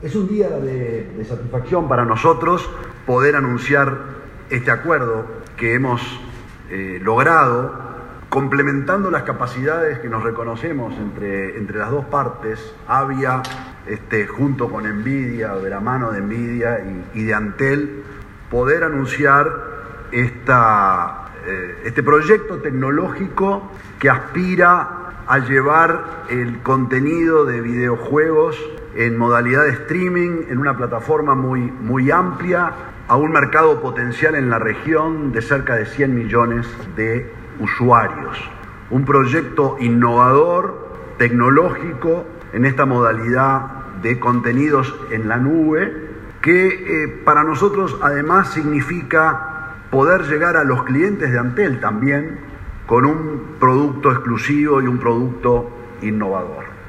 Es un día de satisfacción para nosotros poder anunciar este acuerdo que hemos logrado, complementando las capacidades que nos reconocemos entre las dos partes, Avia junto con NVIDIA, de la mano de NVIDIA y de Antel, poder anunciar este proyecto tecnológico que aspira a llevar el contenido de videojuegos en modalidad de streaming, en una plataforma muy amplia, a un mercado potencial en la región de cerca de 100 millones de usuarios. Un proyecto innovador, tecnológico, en esta modalidad de contenidos en la nube, que para nosotros además significa poder llegar a los clientes de Antel también con un producto exclusivo y un producto innovador.